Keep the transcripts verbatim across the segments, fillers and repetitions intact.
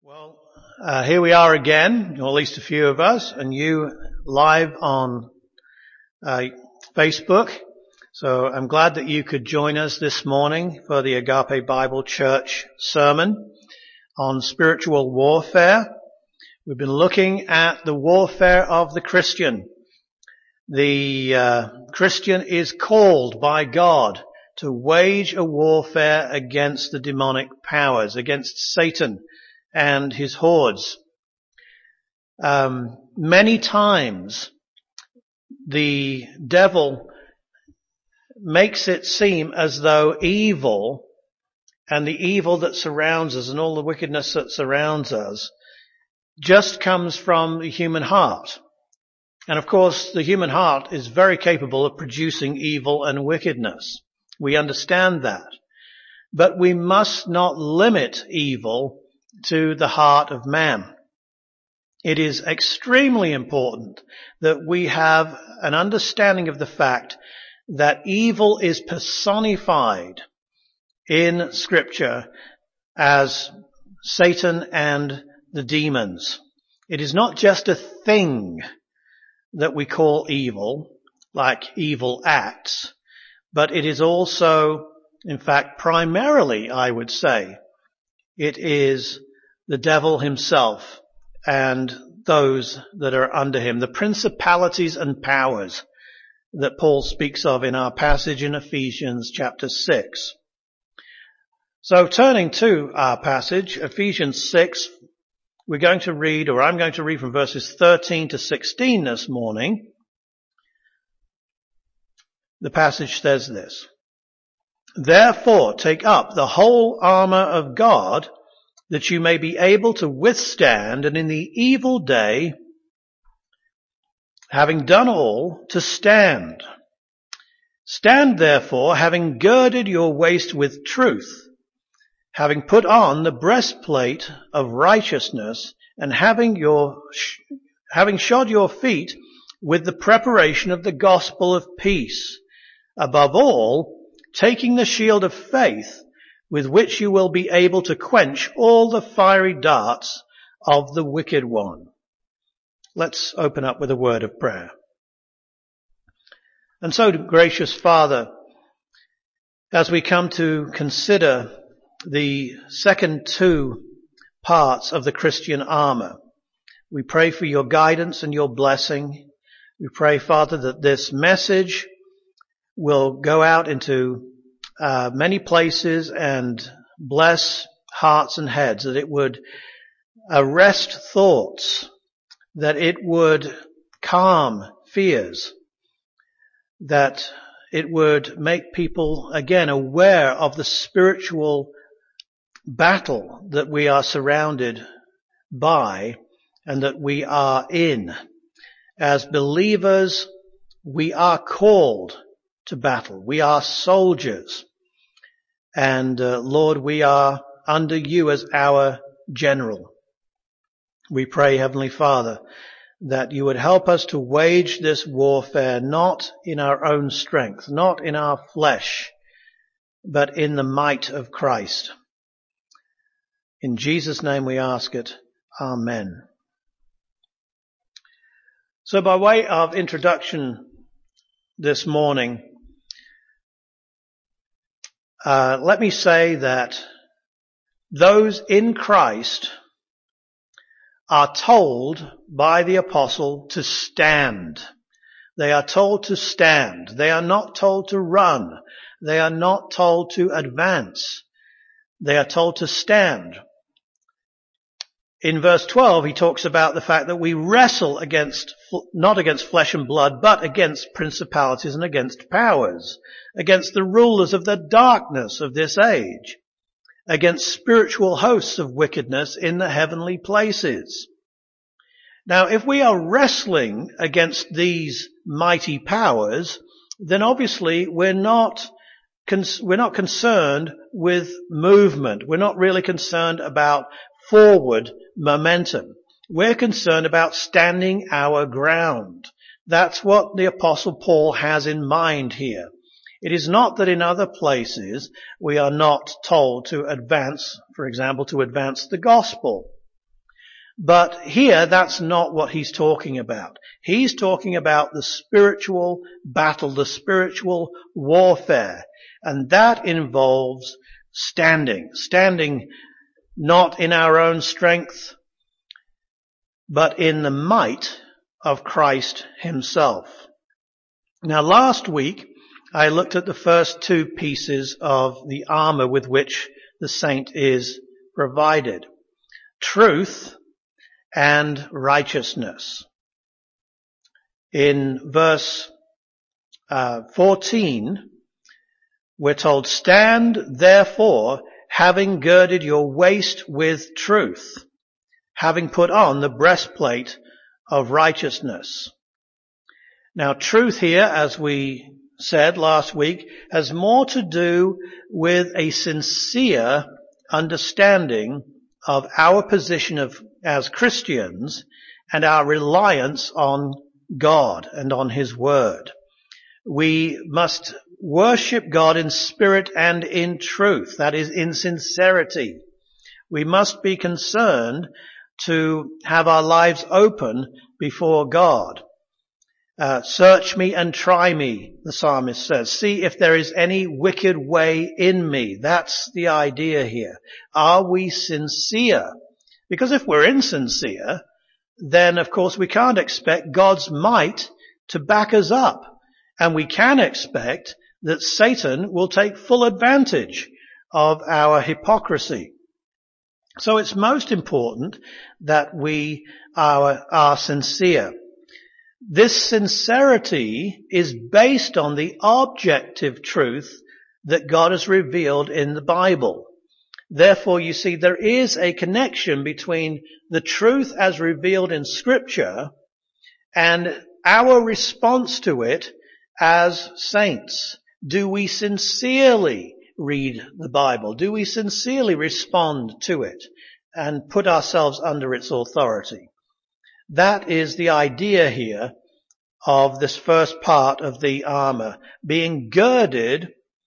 Well, uh, here we are again, or at least a few of us, and you live on uh, Facebook. So I'm glad that you could join us this morning for the Agape Bible Church sermon on spiritual warfare. We've been looking at the warfare of the Christian. The uh, Christian is called by God to wage a warfare against the demonic powers, against Satan and his hordes. Um, many times the devil makes it seem as though evil and the evil that surrounds us and all the wickedness that surrounds us just comes from the human heart. And of course, the human heart is very capable of producing evil and wickedness. We understand that. But we must not limit evil to the heart of man. It is extremely important that we have an understanding of the fact that evil is personified in Scripture as Satan and the demons. It is not just a thing that we call evil, like evil acts, but it is also, in fact, primarily, I would say, it is the devil himself and those that are under him, the principalities and powers that Paul speaks of in our passage in Ephesians chapter six. So turning to our passage, Ephesians six, we're going to read, or I'm going to read from verses thirteen to sixteen this morning. The passage says this: "Therefore take up the whole armor of God, that you may be able to withstand, and in the evil day, having done all, to stand. Stand therefore, having girded your waist with truth, having put on the breastplate of righteousness, and having your having shod your feet with the preparation of the gospel of peace. Above all, taking the shield of faith, with which you will be able to quench all the fiery darts of the wicked one." Let's open up with a word of prayer. And so, gracious Father, as we come to consider the second two parts of the Christian armor, we pray for your guidance and your blessing. We pray, Father, that this message will go out into uh, many places and bless hearts and heads, that it would arrest thoughts, that it would calm fears, that it would make people again aware of the spiritual battle that we are surrounded by and that we are in. As believers, we are called to battle. We are soldiers. And uh, Lord, we are under you as our general. We pray, Heavenly Father, that you would help us to wage this warfare not in our own strength, not in our flesh, but in the might of Christ. In Jesus' name we ask it. Amen. So by way of introduction this morning, uh, let me say that those in Christ are told by the apostle to stand. They are told to stand. They are not told to run. They are not told to advance. They are told to stand. In verse twelve, he talks about the fact that we wrestle against, not against flesh and blood, but against principalities and against powers, against the rulers of the darkness of this age, against spiritual hosts of wickedness in the heavenly places. Now, if we are wrestling against these mighty powers, then obviously we're not, we're not concerned with movement. We're not really concerned about forward momentum. We're concerned about standing our ground. That's what the Apostle Paul has in mind here. It is not that in other places we are not told to advance, for example, to advance the gospel. But here, that's not what he's talking about. He's talking about the spiritual battle, the spiritual warfare. And that involves standing. Standing not in our own strength, but in the might of Christ himself. Now, last week, I looked at the first two pieces of the armor with which the saint is provided. Truth and righteousness. In verse uh, fourteen, we're told, "Stand therefore, having girded your waist with truth, having put on the breastplate of righteousness." Now, truth here, as we said last week, has more to do with a sincere understanding of our position of as Christians and our reliance on God and on his word. We must worship God in spirit and in truth, that is, in sincerity. We must be concerned to have our lives open before God. Uh, search me and try me, the psalmist says. See if there is any wicked way in me. That's the idea here. Are we sincere? Because if we're insincere, then of course we can't expect God's might to back us up. And we can expect that Satan will take full advantage of our hypocrisy. So it's most important that we are, are sincere. This sincerity is based on the objective truth that God has revealed in the Bible. Therefore, you see, there is a connection between the truth as revealed in Scripture and our response to it as saints. Do we sincerely read the Bible? Do we sincerely respond to it and put ourselves under its authority? That is the idea here of this first part of the armor, being girded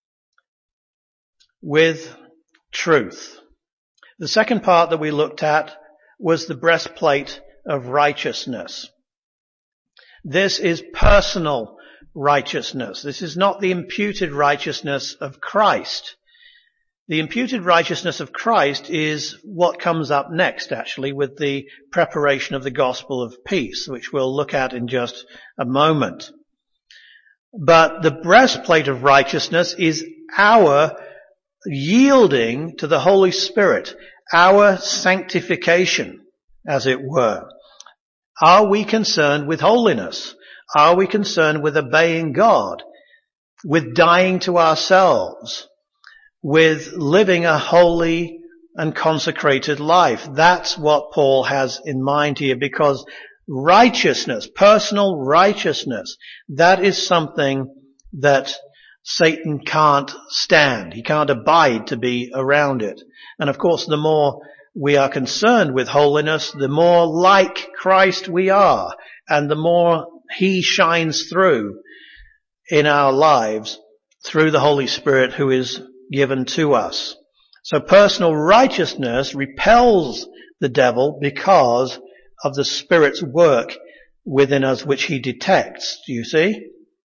with truth. The second part that we looked at was the breastplate of righteousness. This is personal righteousness. This is not the imputed righteousness of Christ. The imputed righteousness of Christ is what comes up next, actually, with the preparation of the gospel of peace, which we'll look at in just a moment. But the breastplate of righteousness is our yielding to the Holy Spirit, our sanctification, as it were. Are we concerned with holiness? Are we concerned with obeying God, with dying to ourselves, with living a holy and consecrated life? That's what Paul has in mind here, because righteousness, personal righteousness, that is something that Satan can't stand. He can't abide to be around it. And of course, the more we are concerned with holiness, the more like Christ we are, and the more he shines through in our lives through the Holy Spirit who is given to us. So personal righteousness repels the devil because of the Spirit's work within us, which he detects. Do you see?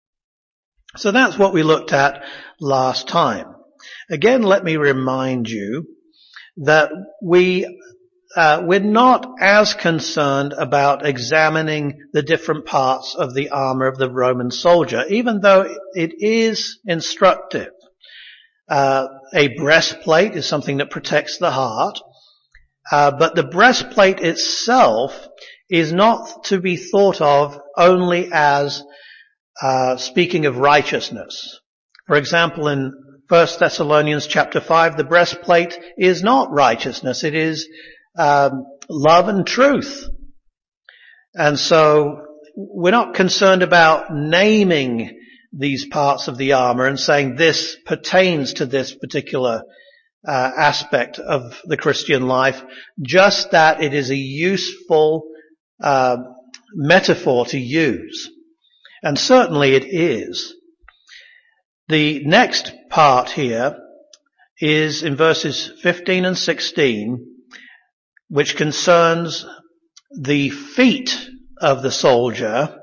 So that's what we looked at last time. Again, let me remind you that we, uh, we're not as concerned about examining the different parts of the armor of the Roman soldier, even though it is instructive. Uh, a breastplate is something that protects the heart, uh, but the breastplate itself is not to be thought of only as uh, speaking of righteousness. For example, in First Thessalonians chapter five, the breastplate is not righteousness; it is um, love and truth. And so we're not concerned about naming these parts of the armor and saying this pertains to this particular uh, aspect of the Christian life, just that it is a useful uh, metaphor to use. And certainly it is. The next part here is in verses fifteen and sixteen, which concerns the feet of the soldier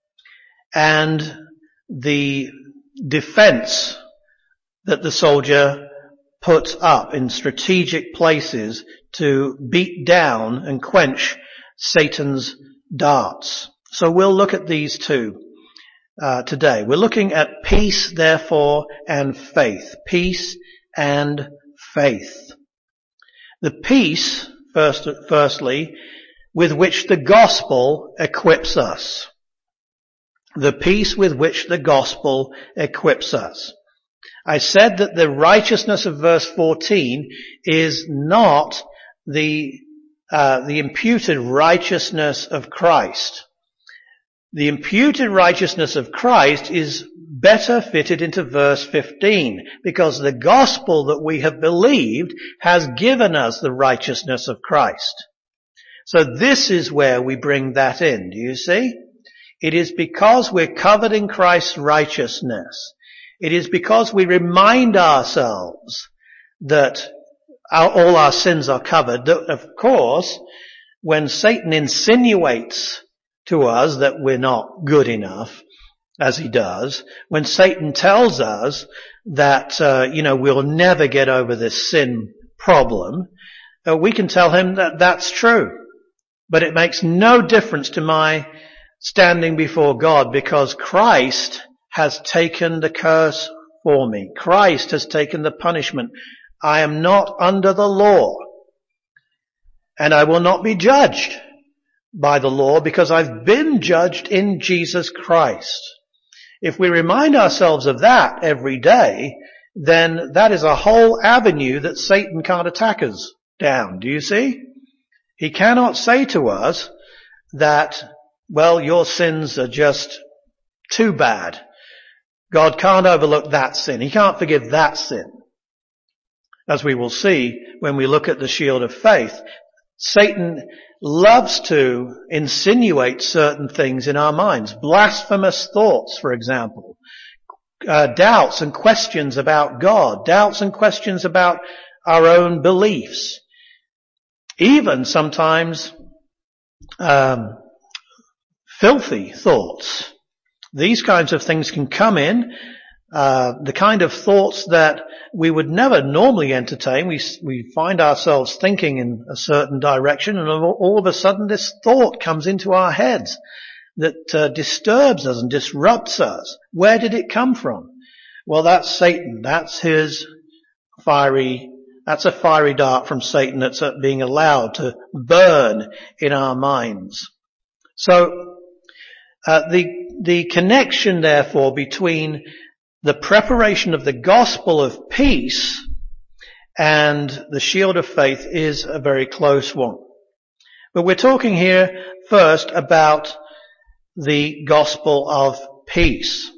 and the defense that the soldier puts up in strategic places to beat down and quench Satan's darts. So we'll look at these two uh, today. We're looking at peace, therefore, and faith. Peace and faith. The peace, first, firstly, with which the gospel equips us. The peace with which the gospel equips us. I said that the righteousness of verse fourteen is not the uh, the imputed righteousness of Christ. The imputed righteousness of Christ is better fitted into verse fifteen, because the gospel that we have believed has given us the righteousness of Christ. So this is where we bring that in. Do you see? It is because we're covered in Christ's righteousness. It is because we remind ourselves that our, all our sins are covered. That, of course, when Satan insinuates to us that we're not good enough, as he does, when Satan tells us that, uh, you know, we'll never get over this sin problem, uh, we can tell him that that's true. But it makes no difference to my standing before God, because Christ has taken the curse for me. Christ has taken the punishment. I am not under the law. And I will not be judged by the law, because I've been judged in Jesus Christ. If we remind ourselves of that every day, then that is a whole avenue that Satan can't attack us down. Do you see? He cannot say to us that, well, your sins are just too bad. God can't overlook that sin. He can't forgive that sin. As we will see when we look at the shield of faith, Satan loves to insinuate certain things in our minds. Blasphemous thoughts, for example. Uh, doubts and questions about God. Doubts and questions about our own beliefs. Even sometimes um, filthy thoughts. These kinds of things can come in. Uh, the kind of thoughts that we would never normally entertain. We we find ourselves thinking in a certain direction, and all, all of a sudden this thought comes into our heads that uh, disturbs us and disrupts us. Where did it come from? Well, that's Satan. That's his fiery, that's a fiery dart from Satan that's being allowed to burn in our minds. So, uh, the, the connection, therefore, between the preparation of the gospel of peace and the shield of faith is a very close one. But we're talking here first about the gospel of peace.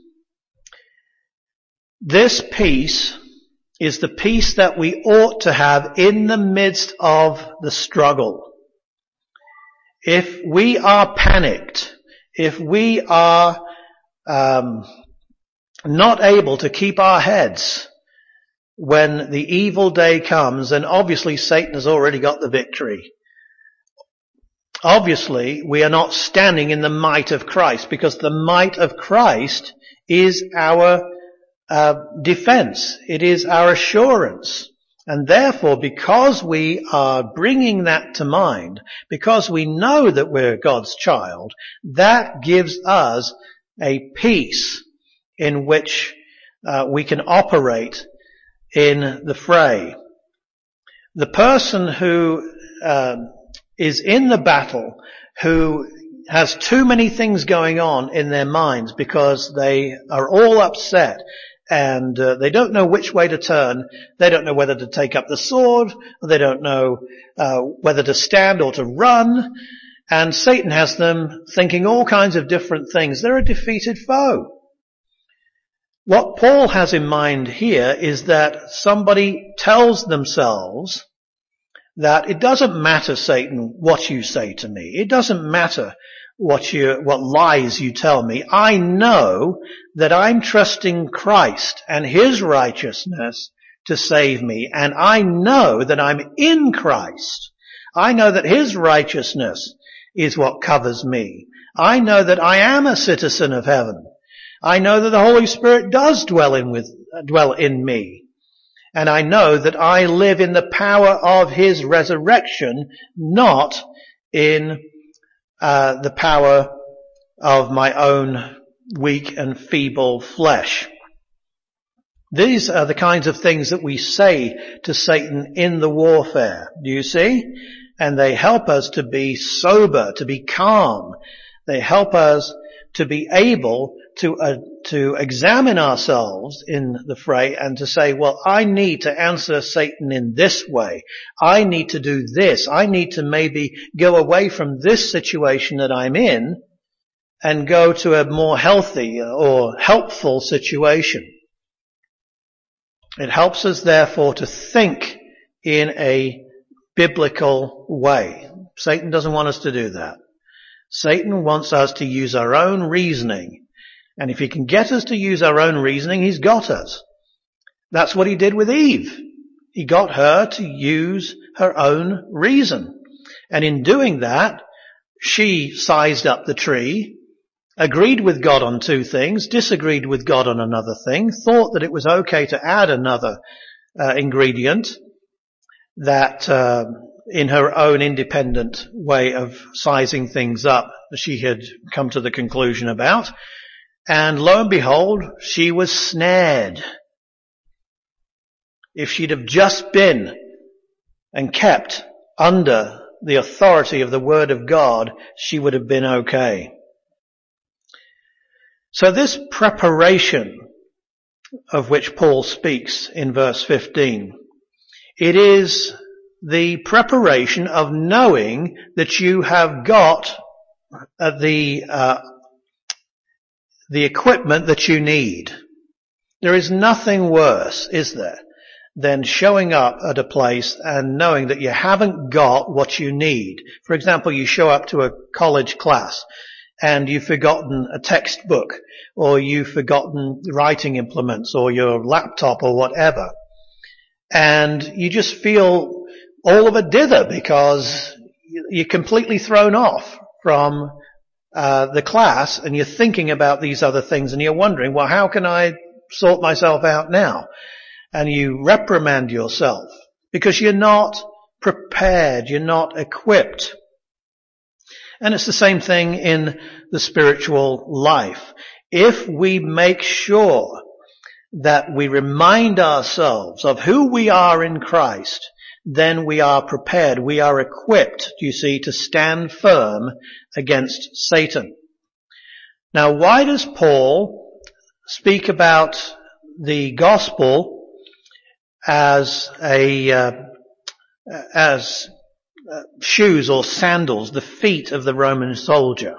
This peace is the peace that we ought to have in the midst of the struggle. If we are panicked, if we are um, not able to keep our heads when the evil day comes, then obviously Satan has already got the victory. Obviously, we are not standing in the might of Christ, because the might of Christ is our uh, defense. It is our assurance. And therefore, because we are bringing that to mind, because we know that we're God's child, that gives us a peace in which uh, we can operate in the fray. The person who uh, is in the battle, who has too many things going on in their minds because they are all upset and uh, they don't know which way to turn, they don't know whether to take up the sword, they don't know uh, whether to stand or to run, and Satan has them thinking all kinds of different things. They're a defeated foe. What Paul has in mind here is that somebody tells themselves that it doesn't matter, Satan, what you say to me. It doesn't matter what you, what lies you tell me. I know that I'm trusting Christ and his righteousness to save me. And I know that I'm in Christ. I know that his righteousness is what covers me. I know that I am a citizen of heaven. I know that the Holy Spirit does dwell in with, dwell in me. And I know that I live in the power of His resurrection, not in uh, the power of my own weak and feeble flesh. These are the kinds of things that we say to Satan in the warfare. Do you see? And they help us to be sober, to be calm. They help us to be able to uh, to examine ourselves in the fray and to say, well, I need to answer Satan in this way. I need to do this. I need to maybe go away from this situation that I'm in and go to a more healthy or helpful situation. It helps us, therefore, to think in a biblical way. Satan doesn't want us to do that. Satan wants us to use our own reasoning. And if he can get us to use our own reasoning, he's got us. That's what he did with Eve. He got her to use her own reason. And in doing that, she sized up the tree, agreed with God on two things, disagreed with God on another thing, thought that it was okay to add another uh, ingredient that uh, in her own independent way of sizing things up she had come to the conclusion about. And lo and behold, she was snared. If she'd have just been and kept under the authority of the Word of God, she would have been okay. So this preparation of which Paul speaks in verse fifteen, it is the preparation of knowing that you have got uh, the uh, the equipment that you need. There is nothing worse, is there, than showing up at a place and knowing that you haven't got what you need. For example, you show up to a college class and you've forgotten a textbook, or you've forgotten writing implements, or your laptop, or whatever. And you just feel all of a dither because you're completely thrown off from uh, the class, and you're thinking about these other things, and you're wondering, well, how can I sort myself out now? And you reprimand yourself because you're not prepared, you're not equipped. And it's the same thing in the spiritual life. If we make sure that we remind ourselves of who we are in Christ, then we are prepared, we are equipped, you see, to stand firm against Satan. Now, why does Paul speak about the gospel as a uh, as uh, shoes or sandals, the feet of the Roman soldier?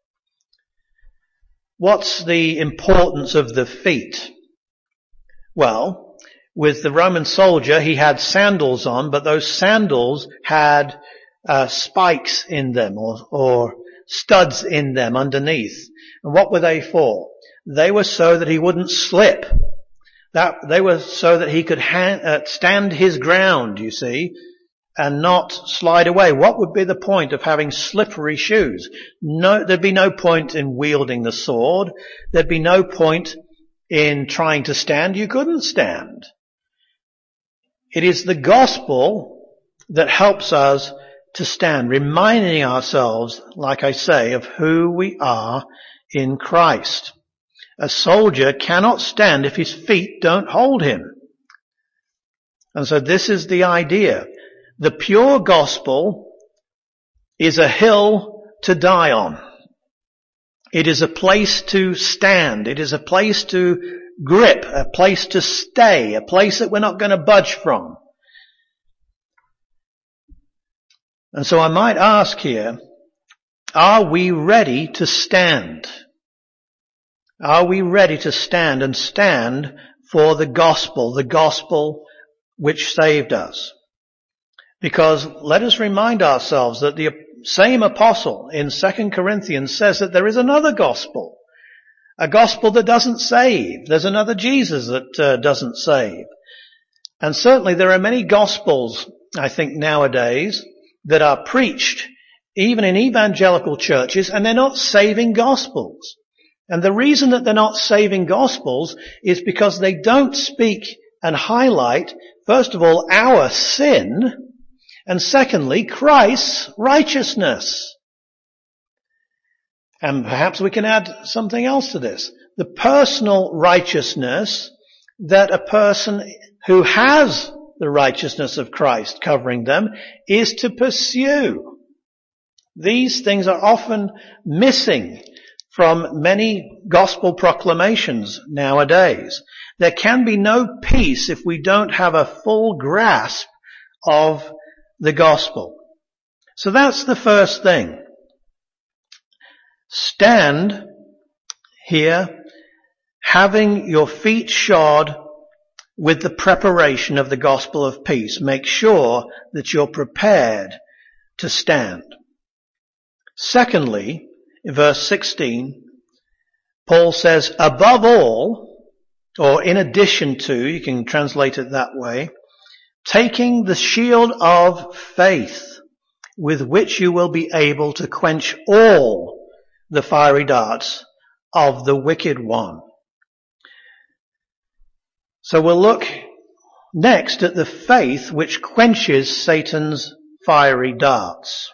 What's the importance of the feet? Well, with the Roman soldier, he had sandals on, but those sandals had uh, spikes in them, or, or studs in them underneath. And what were they for? They were so that he wouldn't slip. That they were so that he could ha- uh, stand his ground, you see, and not slide away. What would be the point of having slippery shoes? No, there'd be no point in wielding the sword. There'd be no point in trying to stand. You couldn't stand. It is the gospel that helps us to stand, reminding ourselves, like I say, of who we are in Christ. A soldier cannot stand if his feet don't hold him. And so this is the idea. The pure gospel is a hill to die on. It is a place to stand. It is a place to grip, a place to stay, a place that we're not going to budge from. And so I might ask here, are we ready to stand? Are we ready to stand and stand for the gospel, the gospel which saved us? Because let us remind ourselves that the same apostle in Second Corinthians says that there is another gospel, a gospel that doesn't save. There's another Jesus that uh, doesn't save. And certainly there are many gospels, I think, nowadays that are preached even in evangelical churches, and they're not saving gospels. And the reason that they're not saving gospels is because they don't speak and highlight, first of all, our sin, and secondly, Christ's righteousness. And perhaps we can add something else to this. The personal righteousness that a person who has the righteousness of Christ covering them is to pursue. These things are often missing from many gospel proclamations nowadays. There can be no peace if we don't have a full grasp of the gospel. So that's the first thing. Stand here having your feet shod with the preparation of the gospel of peace. Make sure that you're prepared to stand. Secondly, in verse sixteen, Paul says, above all, or in addition to, you can translate it that way, taking the shield of faith with which you will be able to quench all the fiery darts of the wicked one. So we'll look next at the faith which quenches Satan's fiery darts.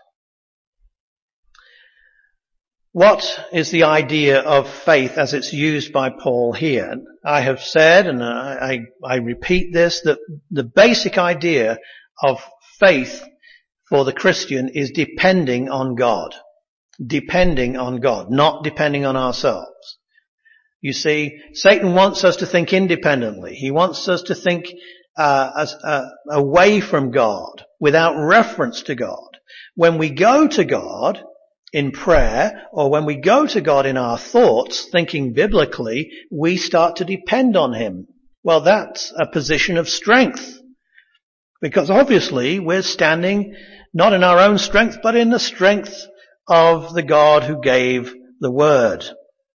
What is the idea of faith as it's used by Paul here? I have said, and I, I, I repeat this, that the basic idea of faith for the Christian is depending on God. Depending on God, not depending on ourselves. You see, Satan wants us to think independently. He wants us to think uh, as, uh, away from God, without reference to God. When we go to God in prayer, or when we go to God in our thoughts, thinking biblically, we start to depend on Him. Well, that's a position of strength. Because obviously we're standing not in our own strength, but in the strength of the God who gave the Word.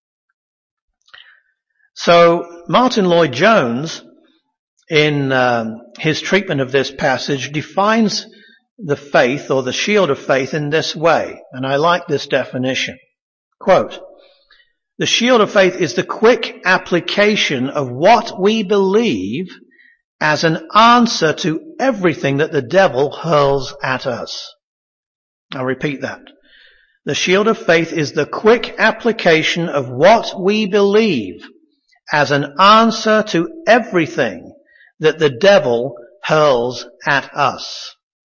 So Martin Lloyd-Jones, in um, his treatment of this passage, defines the faith or the shield of faith in this way, and I like this definition. Quote, the shield of faith is the quick application of what we believe as an answer to everything that the devil hurls at us. I'll repeat that. The shield of faith is the quick application of what we believe as an answer to everything that the devil hurls at us.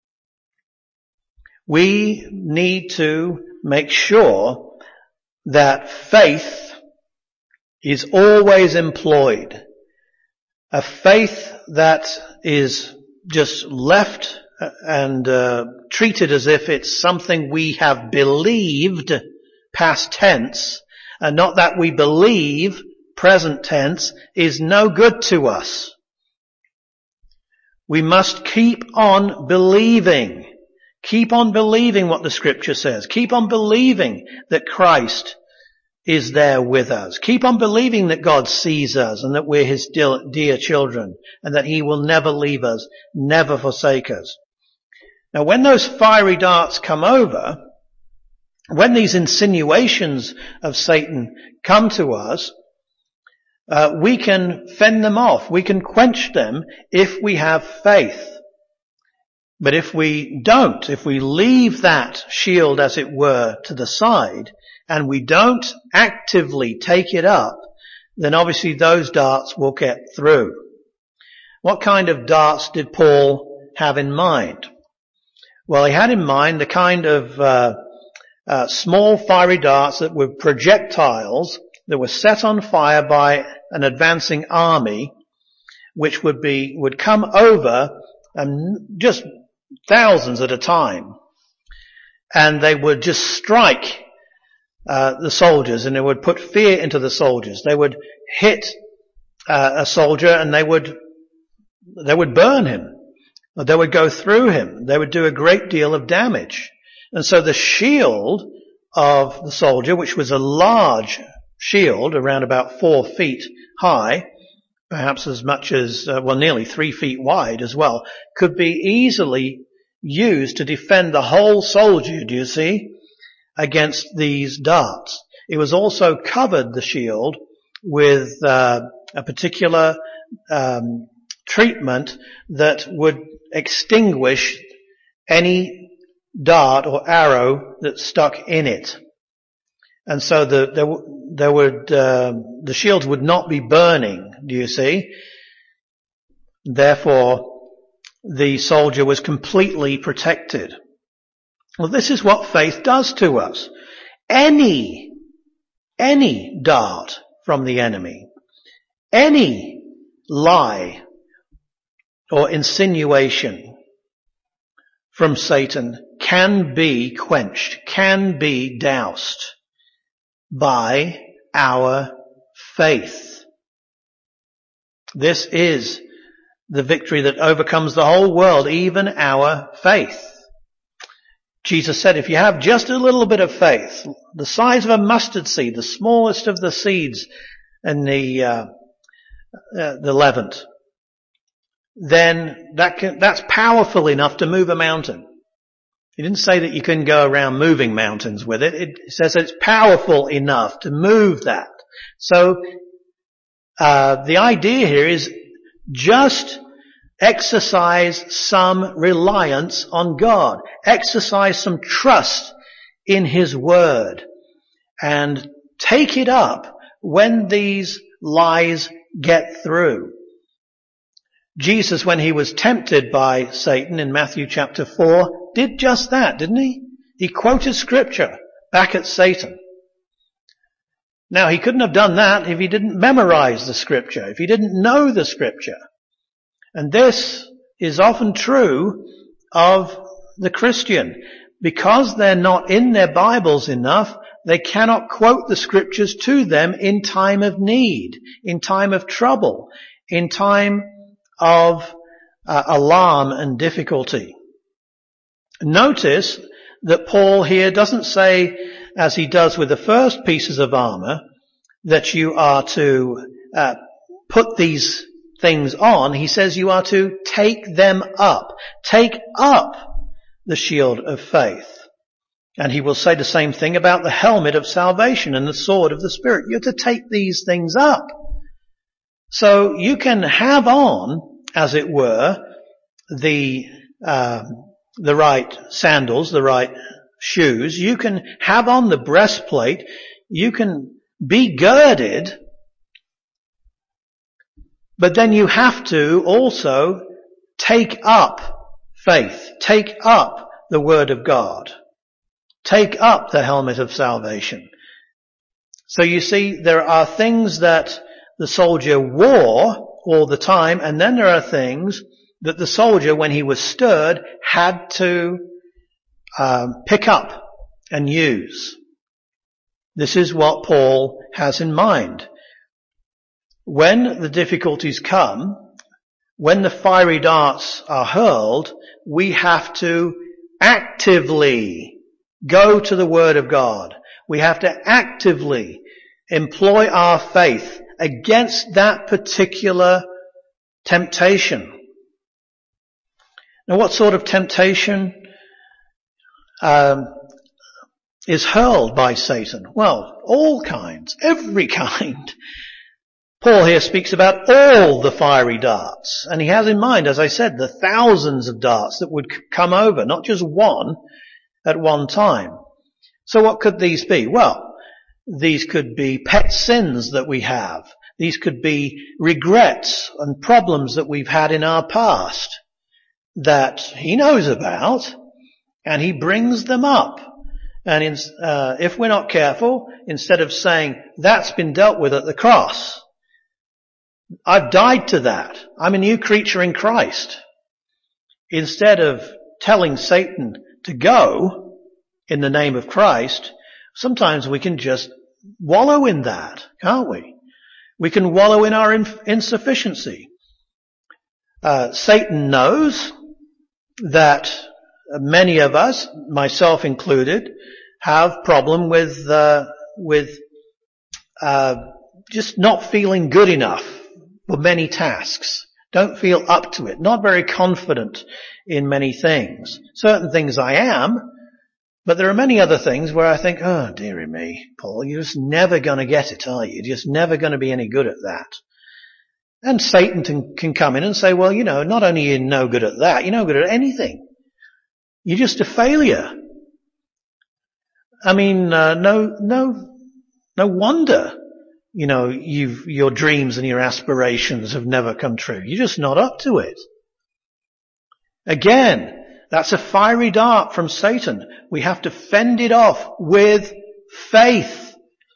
We need to make sure that faith is always employed. A faith that is just left and uh, treated as if it's something we have believed, past tense, and not that we believe, present tense, is no good to us. We must keep on believing. Keep on believing what the Scripture says. Keep on believing that Christ is there with us. Keep on believing that God sees us and that we're His dear children and that He will never leave us, never forsake us. Now, when those fiery darts come over, when these insinuations of Satan come to us, uh, we can fend them off. We can quench them if we have faith. But if we don't, if we leave that shield, as it were, to the side, and we don't actively take it up, then obviously those darts will get through. What kind of darts did Paul have in mind? Well, he had in mind the kind of uh, uh, small fiery darts that were projectiles that were set on fire by an advancing army, which would be would come over and just thousands at a time, and they would just strike uh, the soldiers, and they would put fear into the soldiers. They would hit uh, a soldier, and they would they would burn him. They would go through him. They would do a great deal of damage. And so the shield of the soldier, which was a large shield, around about four feet high, perhaps as much as, uh, well, nearly three feet wide as well, could be easily used to defend the whole soldier, do you see, against these darts. It was also covered, the shield, with uh, a particular um, treatment that would extinguish any dart or arrow that stuck in it. And so the, there, there would, uh, the shields would not be burning, do you see? Therefore, the soldier was completely protected. Well, this is what faith does to us. Any, any dart from the enemy, any lie or insinuation from Satan can be quenched, can be doused by our faith. This is the victory that overcomes the whole world, even our faith. Jesus said, if you have just a little bit of faith, the size of a mustard seed, the smallest of the seeds in the uh, uh, the Levant, then that can, that's powerful enough to move a mountain. He didn't say that you can go around moving mountains with it. It says that it's powerful enough to move that. So uh, the idea here is just exercise some reliance on God. Exercise some trust in His Word. And take it up when these lies get through. Jesus, when He was tempted by Satan in Matthew chapter four, did just that, didn't He? He quoted Scripture back at Satan. Now, He couldn't have done that if He didn't memorize the Scripture, if He didn't know the Scripture. And this is often true of the Christian. Because they're not in their Bibles enough, they cannot quote the Scriptures to them in time of need, in time of trouble, in time of uh, alarm and difficulty. Notice that Paul here doesn't say, as he does with the first pieces of armour, that you are to uh, put these things on. He says you are to take them up. Take up the shield of faith. And he will say the same thing about the helmet of salvation and the sword of the Spirit. You're to take these things up. So you can have on, as it were, the um, the right sandals, the right shoes. You can have on the breastplate. You can be girded. But then you have to also take up faith. Take up the Word of God. Take up the helmet of salvation. So you see, there are things that the soldier wore all the time, and then there are things that the soldier, when he was stirred, had to um, pick up and use. This is what Paul has in mind. When the difficulties come, when the fiery darts are hurled, we have to actively go to the Word of God. We have to actively employ our faith against that particular temptation. Now, what sort of temptation um, is hurled by Satan? Well, all kinds, every kind. Paul here speaks about all the fiery darts, and he has in mind, as I said, the thousands of darts that would come over, not just one at one time. So what could these be? Well, these could be pet sins that we have. These could be regrets and problems that we've had in our past that he knows about, and he brings them up. And in, uh, if we're not careful, instead of saying, that's been dealt with at the cross, I've died to that, I'm a new creature in Christ, instead of telling Satan to go in the name of Christ, sometimes we can just wallow in that, can't we? We can wallow in our inf- insufficiency. Uh, Satan knows that many of us, myself included, have problem with uh, with uh, just not feeling good enough for many tasks, Don't feel up to it. Not very confident in many things. Certain things I am, but there are many other things where I think, oh, dearie me, Paul, you're just never going to get it, are you? You're just never going to be any good at that. And Satan can, can come in and say, well, you know, not only are you no good at that, you're no good at anything. You're just a failure. I mean, uh, no, no, no wonder, you know, you've, your dreams and your aspirations have never come true. You're just not up to it. Again, that's a fiery dart from Satan. We have to fend it off with faith.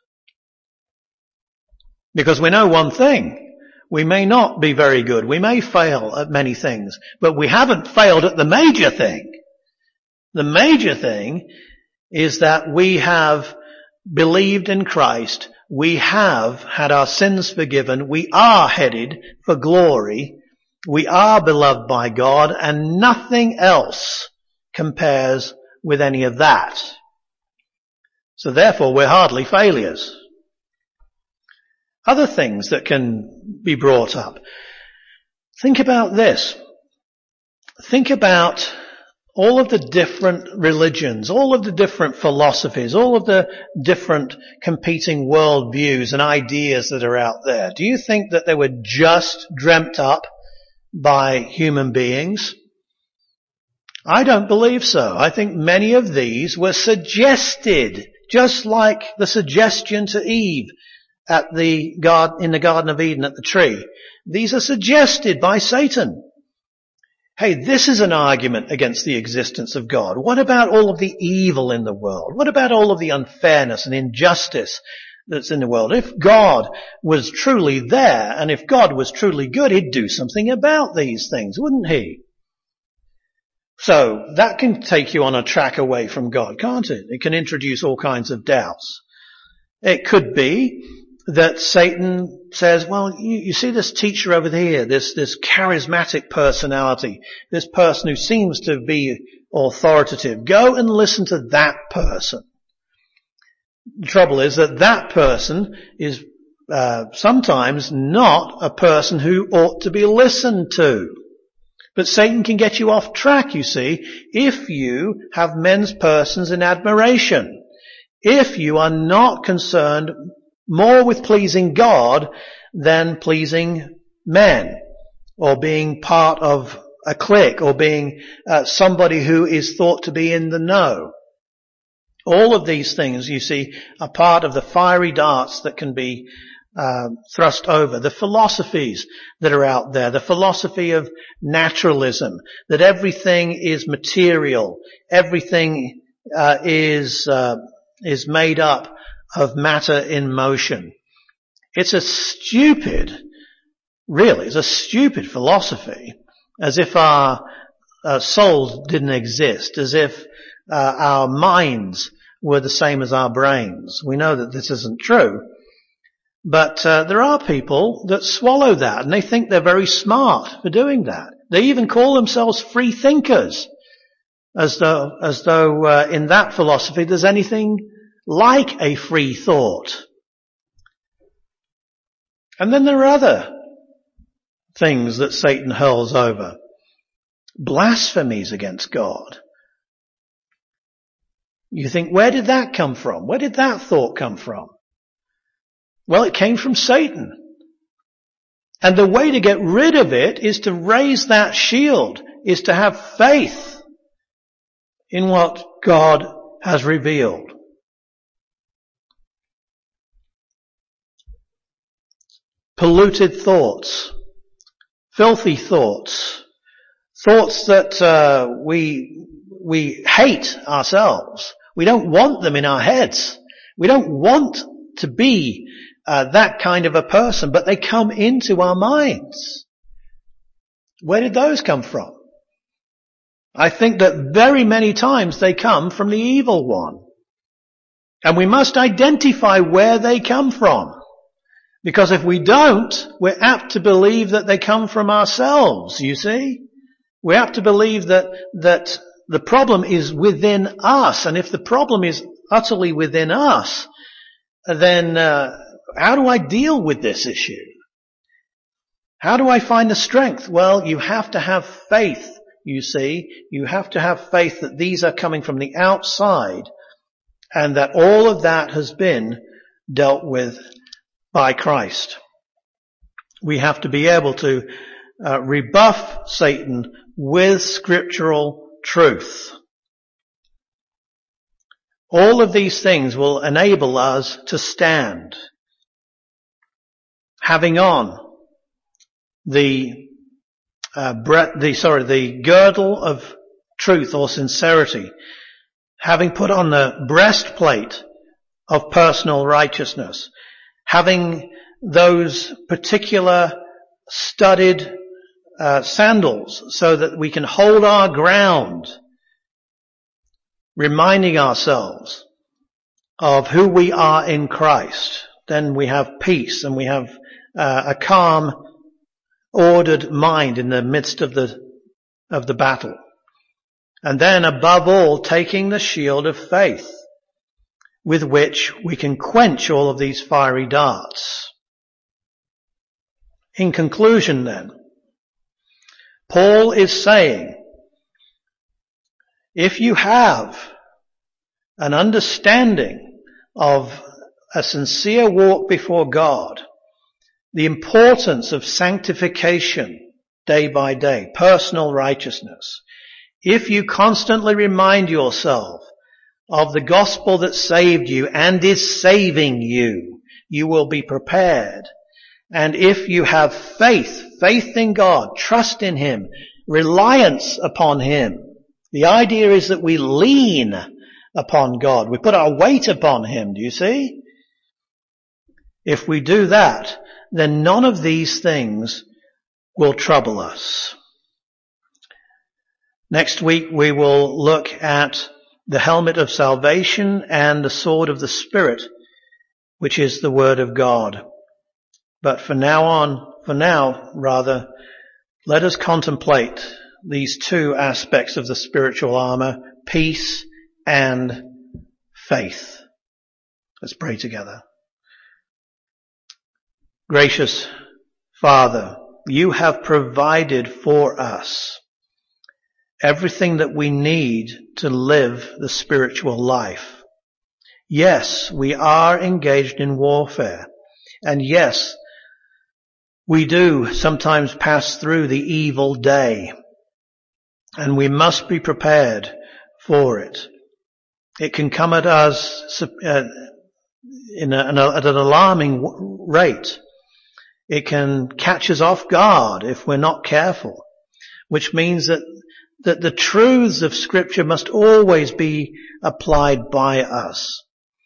Because we know one thing. We may not be very good. We may fail at many things, but we haven't failed at the major thing. The major thing is that we have believed in Christ. We have had our sins forgiven. We are headed for glory. We are beloved by God, and nothing else compares with any of that. So therefore, we're hardly failures. Other things that can be brought up. Think about this. Think about all of the different religions, all of the different philosophies, all of the different competing worldviews and ideas that are out there. Do you think that they were just dreamt up by human beings? I don't believe so. I think many of these were suggested, just like the suggestion to Eve at the garden, in the Garden of Eden at the tree. These are suggested by Satan. Hey, this is an argument against the existence of God. What about all of the evil in the world? What about all of the unfairness and injustice that's in the world? If God was truly there, and if God was truly good, he'd do something about these things, wouldn't he? So that can take you on a track away from God, can't it? It can introduce all kinds of doubts. It could be that Satan says, well, you, you see this teacher over here, this, this charismatic personality, this person who seems to be authoritative. Go and listen to that person. The trouble is that that person is uh, sometimes not a person who ought to be listened to. But Satan can get you off track, you see, if you have men's persons in admiration. If you are not concerned more with pleasing God than pleasing men, or being part of a clique, or being uh, somebody who is thought to be in the know. All of these things, you see, are part of the fiery darts that can be uh, thrust over. The philosophies that are out there, the philosophy of naturalism, that everything is material, everything uh, is uh, is made up of matter in motion. It's a stupid, really, it's a stupid philosophy, as if our uh, souls didn't exist, as if uh, our minds were the same as our brains. We know that this isn't true, but uh, there are people that swallow that, and they think they're very smart for doing that. They even call themselves free thinkers, as though, as though uh, in that philosophy there's anything like a free thought. And then there are other things that Satan hurls over. Blasphemies against God. You think, where did that come from? Where did that thought come from? Well, it came from Satan. And the way to get rid of it is to raise that shield, is to have faith in what God has revealed. Polluted thoughts, filthy thoughts, thoughts that uh, we we hate ourselves. We don't want them in our heads. We don't want to be uh, that kind of a person, but they come into our minds. Where did those come from? I think that very many times they come from the evil one. And we must identify where they come from. Because if we don't, we're apt to believe that they come from ourselves, you see. We're apt to believe that, that the problem is within us. And if the problem is utterly within us, then uh, how do I deal with this issue? How do I find the strength? Well, you have to have faith, you see. You have to have faith that these are coming from the outside and that all of that has been dealt with by Christ. We have to be able to uh, rebuff Satan with scriptural truth. All of these things will enable us to stand, having on the uh, bre- the sorry the girdle of truth or sincerity, having put on the breastplate of personal righteousness, having those particular studded uh, sandals so that we can hold our ground, reminding ourselves of who we are in Christ. Then we have peace and we have uh, a calm, ordered mind in the midst of the of the battle. And then above all, taking the shield of faith with which we can quench all of these fiery darts. In conclusion then, Paul is saying, if you have an understanding of a sincere walk before God, the importance of sanctification day by day, personal righteousness, if you constantly remind yourself of the gospel that saved you and is saving you, you will be prepared. And if you have faith, faith in God, trust in Him, reliance upon Him, the idea is that we lean upon God. We put our weight upon Him, do you see? If we do that, then none of these things will trouble us. Next week we will look at the helmet of salvation and the sword of the Spirit, which is the Word of God. But for now on, for now, rather, let us contemplate these two aspects of the spiritual armor, peace and faith. Let's pray together. Gracious Father, you have provided for us everything that we need to live the spiritual life. Yes, we are engaged in warfare. And yes, we do sometimes pass through the evil day. And we must be prepared for it. It can come at us uh, in a, in a, at an alarming rate. It can catch us off guard if we're not careful, which means that, that the truths of Scripture must always be applied by us.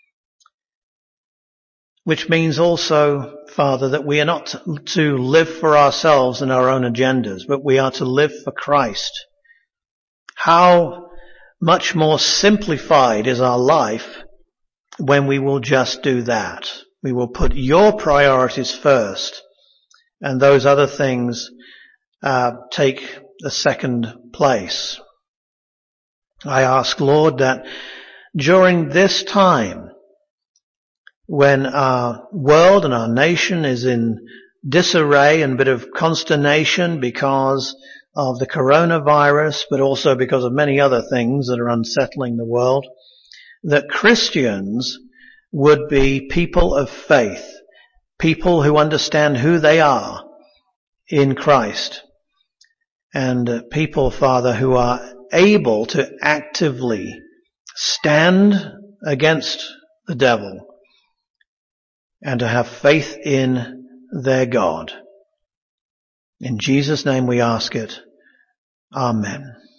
Which means also, Father, that we are not to live for ourselves and our own agendas, but we are to live for Christ. How much more simplified is our life when we will just do that. We will put your priorities first, and those other things uh, take a second place. I ask, Lord, that during this time, when our world and our nation is in disarray and a bit of consternation because of the coronavirus, but also because of many other things that are unsettling the world, that Christians would be people of faith, people who understand who they are in Christ, and people, Father, who are able to actively stand against the devil and to have faith in their God. In Jesus' name we ask it. Amen.